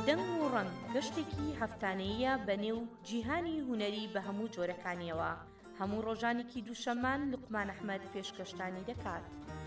دەنگ و ڕەنگ گەشتێکی هەفتانەیە بەنێو جیهانی هونەری بە هەموو جۆرەکانیەوە. هەموو ڕۆژانێکی دووشەممان لوقمان ئەحمەد پێشکەشتانی دەکات.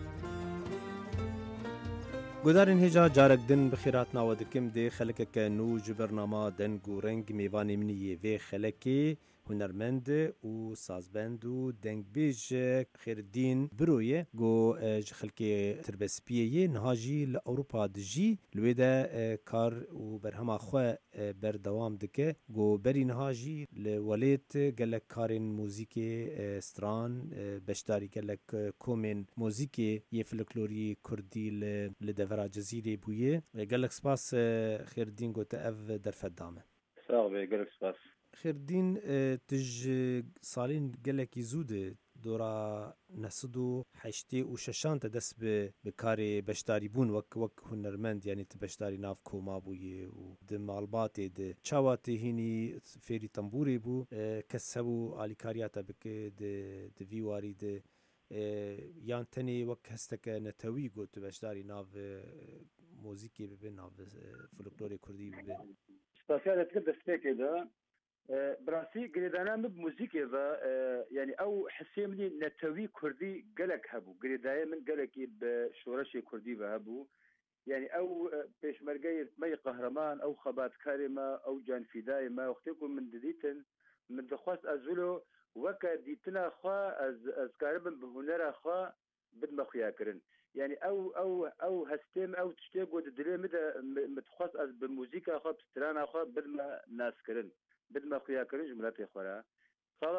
گودارên hêja carek din bi xêrat nawe dikim dê xelekeke nû ji bernama deng û reng mêvanê min yê vê xelekê hunermend û sazbend û dengbêj Xêrdîn Biroyê got ji xelkê Tirabespiyê niha jî li Ewropa dijî li wê de kar û berhema xwe berdewam dike got berî niha jî li welêt gelek karên mûzîkê stran beşdarî gelek komên mûzîkê yê folklorî Kurdî li devera Cezîrê bûye. Gelek spas Xêrdîn gote ev derfet dame. Sağ ol bey, gelek spas. Xêrdîn tu ji salên gelekî zû de dora nesid û heştê û şeşan te dest bi karê beşdarî bûn wek hunermend yanî tu beşdarî nav koma bûyê û di malbatê de çawa tê hînî fêrî tembûrê bû kes hebû alîkariya te bike di vî warî de yan tenê wek hesteke netewî got tu beşdarî nav mûzîkê bibe nav folklorê Kurdî bibe. Spasiya detikim destpêkê de براسي قريدانا مب موسيقى يعني او حسيمني نتوي كردي قلك هبو قريدايا من قلكي بشورشي كردي بهبو يعني او بيشمرقاي مي قهرمان او خبات كارمة او جان فداي ما وقتكم من ديتن من دخواست ازولو وكا ديتنا خوا از كاربن بهنر خوا بدما خياكرن يعني او هستيم او تشتي قد دلي مدى متخواست از بموسيقى خوا بسترانا خوا بدما ناسكرن بدما خويا كرن جملاتي خورا صار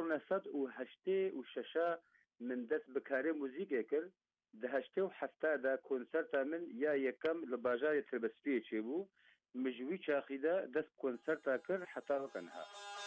1986 من دست بكاري موزيكا كر دهشتي وحفتا دا كونسرتا من يا يكم لباجار تربسبيه تشيبو مجوي شاخيدا دست كونسرتا كر حتى وكنها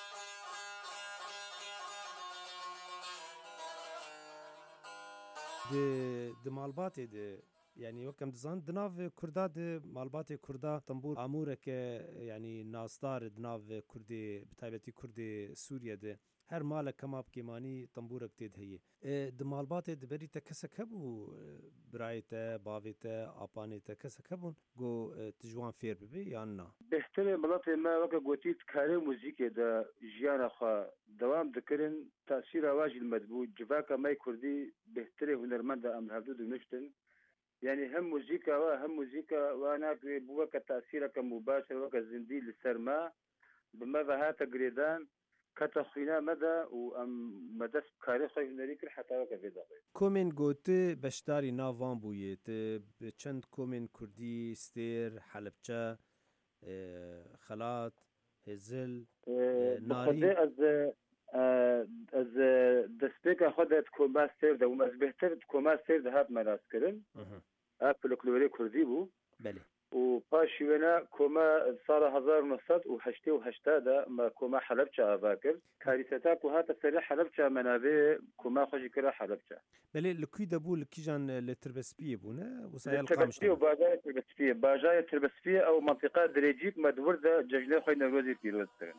د مالباتê de yani wekam dizan di nav Kurda di malbatê Kurda tembûr amûreke yani nasdar di nav Kurdê bi taybetî Kurdê Sûriye de her malek kemap kêmanî tembûrek tê de heye. Di malbatê di berî te kesek hebû birayê te, bavê te, apanê te kesek hebûn got tu ji wan fêr bibe yan na? Behterê miletê me weke gotî karê mûzîkê de jiyana xwe dewam dikirin tasîra wa jî medbû civaka me Kurdî behterê hunermend de em hevdû diniştin يعني هم موسيقى وهم موسيقى وانا بوك تاثير كمباشر وك زندي للسرما بماذا هات قريدان كتخينا مدى وام مدس كاري خي نريك حتى وك في دقيق کومن گوت بشداری ناوان بویت چند کومن کردی ستیر حلبچه خلات هزل ناری از دستپێکە خۆ دەت کۆماستێر دە و مەزبێتر کۆماستێر دەهات مەناسکردن فولکلۆرێ کوردی بوو و پاشی وێنە کۆما ساڵە 1980 دا کۆما حەلەبچە ئاوا کرد کاریسەتاک و هاتە سەرە حەلەبچە مەنابێ کۆما خۆشی کرا حەلەبچە بەلێ لەکوی دەبوو لە کیژان لە تربەسپیە بوونە تربەسپی و باژای تربەسپیە باژای تربەسپیە ئەو منطقە درێجیک مەدووردە جەژنەی خۆی نەورۆزی پیرۆزکردن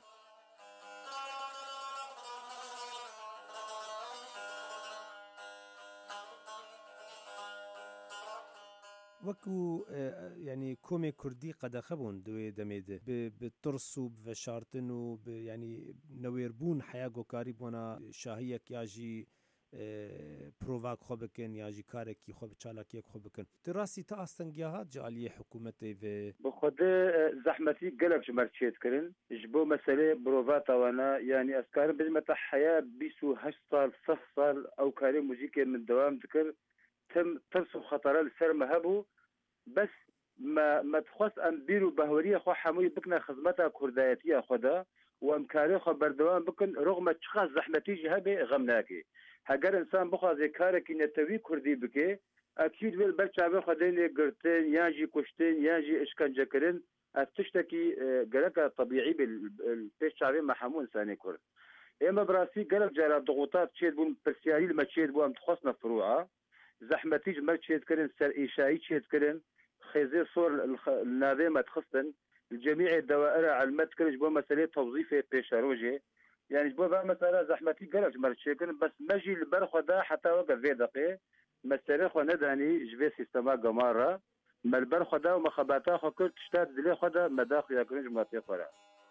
وەکو ینی کۆمێک کوردی قەدەخە بوون دوێ دەمێدە بە ترس و بەشارتن و ینی نەوێربوون حیا گۆکاری بوونە شاهیەک یاژی پرۆڤاک خۆ بکەن یاژی کارێکی خۆ بچالاکیەک خۆ بکەن تو ڕاستی تا ئاستەنگیا هات جە عالیە حکوومەتێ بخۆدە زەحمەتی گەلک ژمەرچێتکردن ji بۆ مەسەلەی مرۆڤاتەوانە یعنی ئەسکارم بزمەتە حیا 28 ساڵ 100 ساڵ ئەو کارێ موزیکێ من دەوام دکرد تم ترس و خطره لسر ما هبو بس ما تخص ام بيرو بهوريه خو حموي بكنا خدمتها كردايتيه خدا وامكاري خو بردوام بكن رغم تشخاص زحمتي جهبه غمناكي هاجر انسان بخو زي كارك نتوي كردي بكي اكيد ويل برشا خدين قرتين ياجي كشتين ياجي اشكنجه كرن تشتكي قالك طبيعي بالبيش شعبي ما حمو انساني كرد اما براسي قالك جرى ضغوطات تشيد بون برسياري لما تشيد بو ام تخصنا فروعه زحمتي جمال تشيد كرن سر إيشائي تشيد كرن خيزي صور النابي ما تخصن الجميع الدوائر على المتكرج بو مسألة توظيفة بيشاروجي يعني بو مسألة زحمتي قلق جمال تشيد كرن بس مجي البرخو دا حتى وقف في دقي مسألة خو نداني جبي سيستما قمارة ملبر خدا و مخاباتا خو کرد تشتات دلی خدا مداخل یا کرنج موافق خورا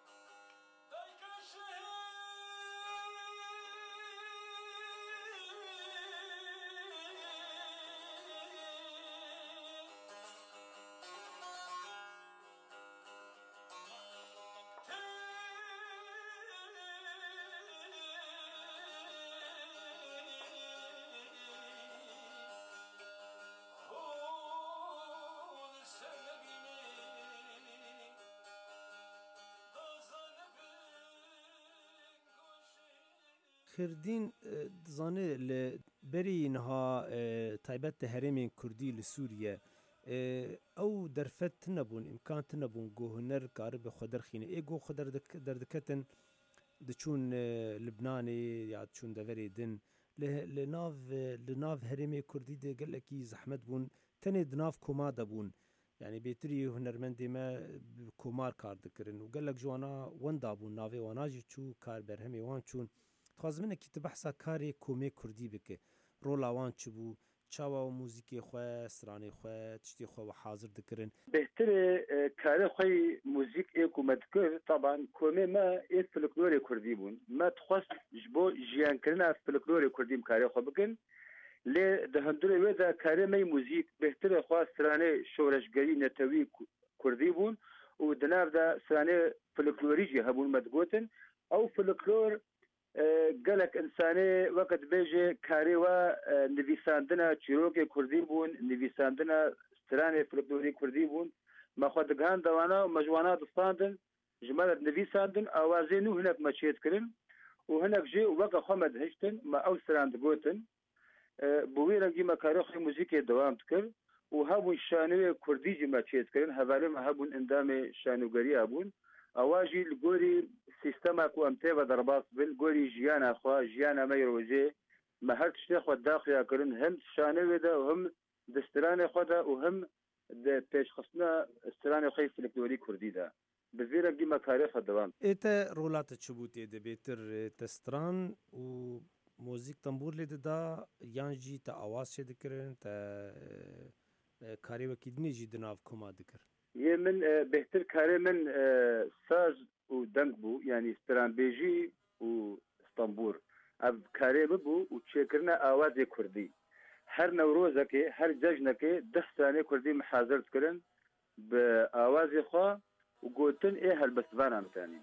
خردین زانه لبری نها تایبت هرمین کردی لسوریه او درفت نبون امکان نبون گوهنر کار به خودر خینه ای گو خودر دردکتن دچون لبنانی یا چون دوری دن لناف هرمی کردی ده گل کی زحمت بون تنه دناف کماده بون يعني بيتري هنرمندي ما كومار كار دكرن وقال لك جوانا وندا بون نافي واناجي تشو كار برهمي وان چون تخوازمنه کی تبحثا کاری کومی کردی بکه رولا وان چبو چاوا و موزیکی خواه سرانی خواه تشتی خواه و حاضر دکرن بهتر کاری خواه موزیک ایکو مدکر طبعا کومی ما ایک فلکلور کردی بون ما تخواست جبو جیان کرنا فلکلور کردیم کاری خواه بکن لی ده هندوره ویده کاری می موزیک بهتر خواه سرانی شورشگری نتوی کردی بون و دناف ده سرانی فلکلوری جی هبون مدگوتن او فلکلور قالك إنساني وقت بيجي كاريوا نفيساندنا تشيروكي كردي بون نفيساندنا ستراني فلكلوري كردي بون ما خد قهان دوانا ومجوانات ستاندن جمالة نفيساندن أوازينو هناك ما تشيت كرن وهناك جي وقا خمد هشتن ما أو ستراند قوتن بويرا جي ما كاريخي موزيكي دوام تكر وهابو الشانوية كردي جي ما تشيت كرن هفالي ما هابو اندامي شانوغاري هابون اواجی لگوری سیستم کو امته و درباس بل گوری جیانا خو جیانا ميروزي ما هر تشتي خو داخل کرن هم شانه ودا وهم دستران خدا وهم د پیش خصنا استران خو فلکلوری کردی دا بزیرا کی مکارخ دوام ایتا رولات چبوتی د بیتر تستران و موزیک تنبور لید دا یانجی تا آواز شه دکرن تا کاری وکیدنی جی دناف کما دکر من بهتر کاری من ساز و دنگ بو یعنی استرانبیجی و استنبور اب کاری بو و چکرنا آواز کردی هر نوروزه که هر جشنه که 10 ثانیه کردی محاضرت کرن به آواز خواه و گوتن ای هل بسوان هم تانی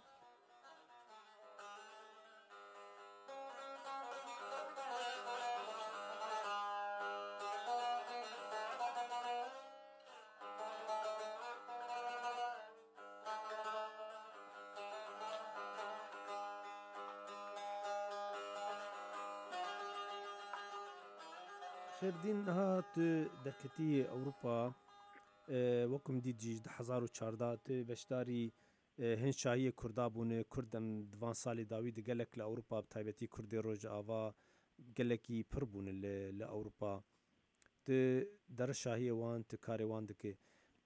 خردین هات درکتی اوروپا وکم دیجی 2014 بشداری هنشایی کردا بونه کردم دوان سالی داوید گلک لاوروپا بتایبتی کردی روج آوا گلکی پر بونه لاوروپا ت در شاهی وان ت کاری وان دکه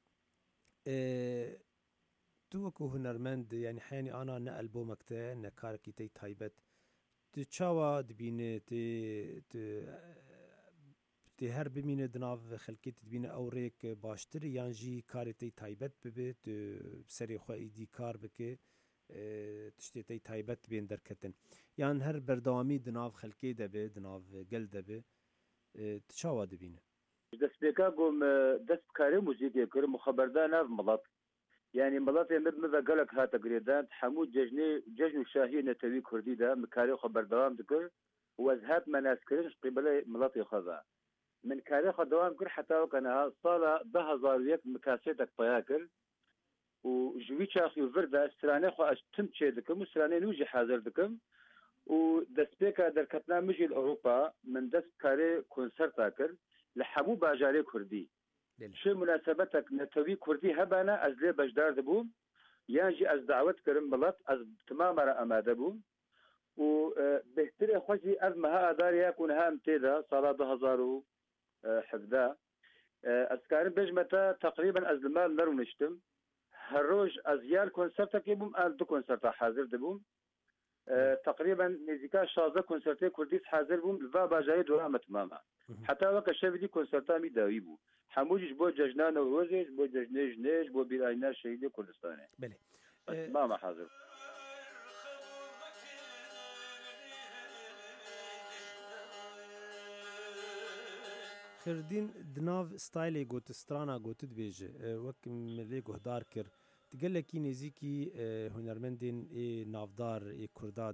تو کو هنرمند یعنی حینی انا نه البومکته نه کارکی تی تایبت ت چاوا دبینه ت تی هر ببینه دناو خلکی تبینه اوریک باشتر یانجی کاری تی تایبت ببید سری خو ایدی کار بکه تشتی تی تایبت بین درکتن یان هر بردوامی دناو خلکی دبه دناو گل دبه تشاوا دبینه دست بکا گم دست کاری موزیکی کر مخبردان اف ملات يعني ملات مذا قالك ها تقريدان حمود ججن شاهي نتوي كردي دا مكاري خبر دوام ذكر وازهات مناس كرنش قبل ملات يخذا من كاريخ دوام كر حتى وكانها صالة 10,000 مكاسيتك طياكل وجوي شاخي فردا استراني خو اشتم تشيدكم استراني نوجي حاضر دكم ودسبيكا دركتنا مجي الاوروبا من دس كاري كونسرت اكل لحمو باجاري كردي شو مناسبتك نتوي كردي هبانا از لي بجدار دبوم يانجي از دعوت كرم بلط از تمام را اماده بوم وبهتري خوشي از مها ادار يكون هام تيدا صلاة 2017 اسكارن بجمتا تقريبا از المال نرو نشتم هالروج از يال كونسرتا كيبوم ال دو كونسرتا حاضر دبوم تقريبا نزيكا 16 كونسرتي كرديس حاضر بوم فا باجاري دورا تماما حتى وقت شبدي كونسرتا مي داوي بو حموجش بو ججنا نوروزش بو ججنه جنيش بو بيراينا شهيد كردستان بله تماما حاضر خردين دناف ستايلي قوت سترانا قوت دبيج وك ملي قهدار كر تقول لك نزيكي هنرمندين نافدار كرداد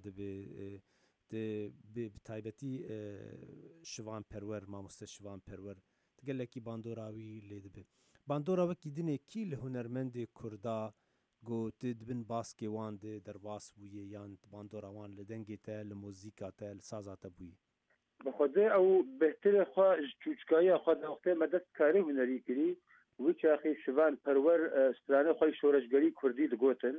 بتايبتي شوان پرور ماموستا شوان پرور تقول لك باندوراوي ليدبه باندورا وكي دني كي لهنرمند كردا قوت دبن باسكي وان درباس بويه يان باندورا وان لدنگي تا لموزيكا تا لسازا تا بويه بخوده او بهتر خوا چوچکایی خوا داخته مدد کاری هنری کری ویچ اخی شوان پرور استرانه خوی شورشگری کردی دگوتن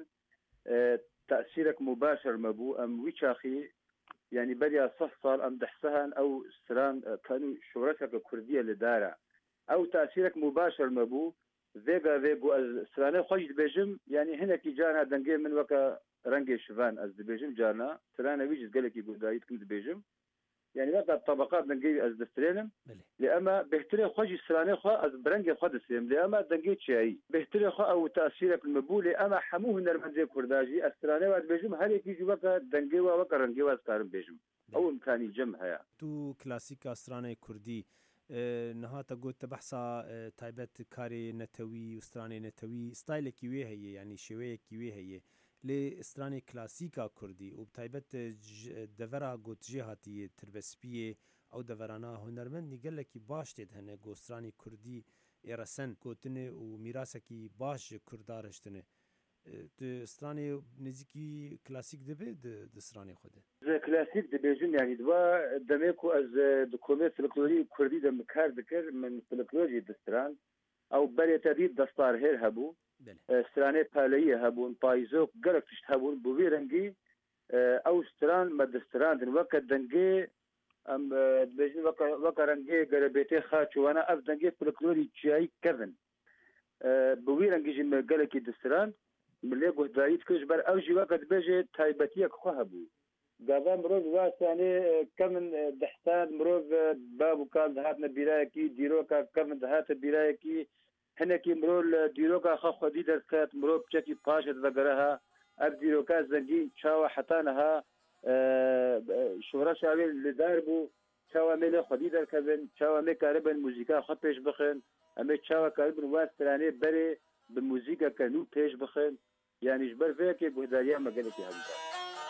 تأثیرك مباشر مبو ام ویچ اخی يعني بدي 6 صار ام دحسهن او استران كانوا شورشك كردية لدارة او تأثيرك مباشر مبو فيغو استرانه خوش دبيجم يعني هنا كي جانا دنگي من وكا رنگي شوان از دبيجم جانا استرانه ويجز قالكي قدايت كم دبيجم يعني وقت الطبقات دنجي از دسترينم لأما بهتري خوجي سراني خو از برنجي خو دسيم لأما دنجي شيء بهتري خو أو تأثيرك المبول لأما حموه نرمزي كرداجي السراني واد بيجم هل يجي وقت دنجي وقت رنجي واسكارم بيجم أو إمكاني جمعها تو كلاسيكا سراني كردي نهاتا قلت بحثا تايبت كاري نتوي وستراني نتوي ستايلك كيوي هي يعني شوية كيوي هي لستراني كلاسيكا كردي وبتايبت دفرا قوت جهاتي تربسبيه او دفرانا هنرمند نقل لكي باش تدهنه قو ستراني كردي إرسن قوتنه وميراسكي باش كردارشتنه ستراني نزيكي كلاسيك دبي ستراني خوده كلاسيك دبيجن يعني دوا دميكو از دكومي فلكلوري كردي دم كار ذكر من فلكلوري دستران او بري تديد دستار هير هبو ستراني باليه هبون بايزوك قلق تشتهبون بوبي رنجي او ستران مدستران دن وقت دنجي ام دبيجن وقت رنجي قربيتي خاتشو وانا اف دنجي فلكلوري تشاي كذن بوبي رنجي جن قلقي دستران ملي قوه دايت كجبر او جي وقت بيجي تايبتيك خوهبو قابا مروف واساني كمن دحسان مروف بابو كان دهاتنا برايكي ديروكا كمن دهات برايكي هنكي مرول ديروكا خو دي دركات مروف بشكي باشا ذكرها اب ديروكا زنجين شاوا حتانها شهرة شاوي اللي داربو شاوا ميلي خدي دركبن شاوا مي كاربن موزيكا خو بيش بخن اما شاوا كاربن واستراني بري بموزيكا كانو بيش بخن يعني جبر فيكي بهداريا مقالتي هذا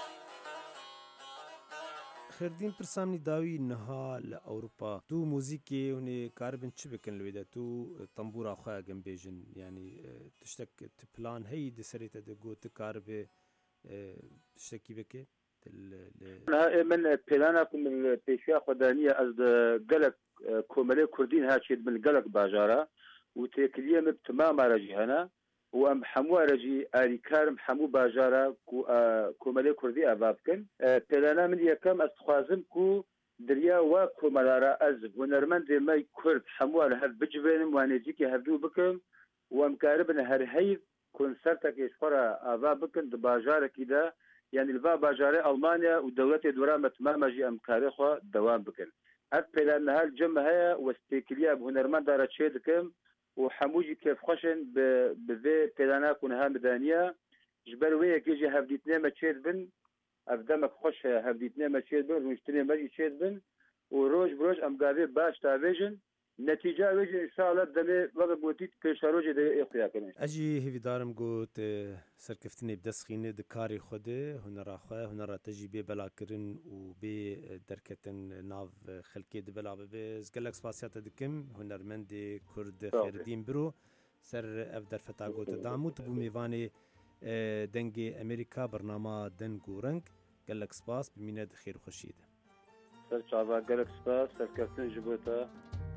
خردين برسامني داوي نها لأوروبا تو موزيكي هني كاربن تشبكن لويدا تو طنبورا خويا جنبيجن يعني تشتك تبلان هي دسريتا دقو تكاربي تشتكي بكي من بلانكم من البيشيا خدانية از قلق كومالي كردين هاتشيد من قلق باجارة وتكلية تمام رجي هنا وام حمو رجي آريكارم حمو باجارة كومالي كردي أبابكن بلانا من يكام استخوازم كو دريا وكومالارا از ونرمن دي ماي كرد حمو هر بجبينم وانيجيكي هردو بكم وامكاربن هر هيد كونسرتك يشفرا أبابكن دباجارة كده يعني الفا باجارة ألمانيا ودولة دورامة مامجي أمكاري خوا دوام بكن هاد بلانا هالجمع هيا واستيكليا بهنرمن دارا تشيدكم وحموجي كيف خشن بذي بلانا كونها مدانية جبر ويا كيجي هفديتنا ما تشيد بن أفدامك خش هفديتنا ما تشيد بن ومشتري ما تشيد بن وروج بروج أم قابي باش تافيجن نتيجة ويجي إن شاء الله دمي وقت بوتيت كيشاروجي ده إخويا كنين أجي هفي دارم قوت سركفتني بدسخيني دكاري خوده هنرا خواه هنرا تجي بي بلا كرن وبي دركتن ناف خلقي دبلا ببز قلق سباسيات دكم هنرمندي كرد خيردين برو سر أفدر فتا قوت دامو تبو ميواني دنگي أمريكا برنامه دنگو رنگ قلق سباس بمينة خير خوشيده سر چاوا قلق سباس سركفتن جبوتا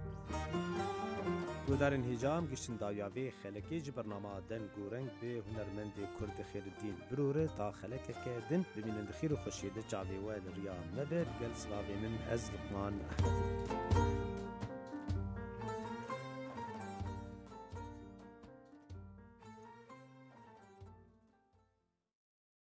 گودارن هجام گشتن داویاوی خلکی جی برنامه دن گورنگ به هنرمند کرد خیردین بروره تا خلکه کردن ببینند خیر و خوشیده جاوی وید ریا مبر گل سلاوی من از لقمان احمد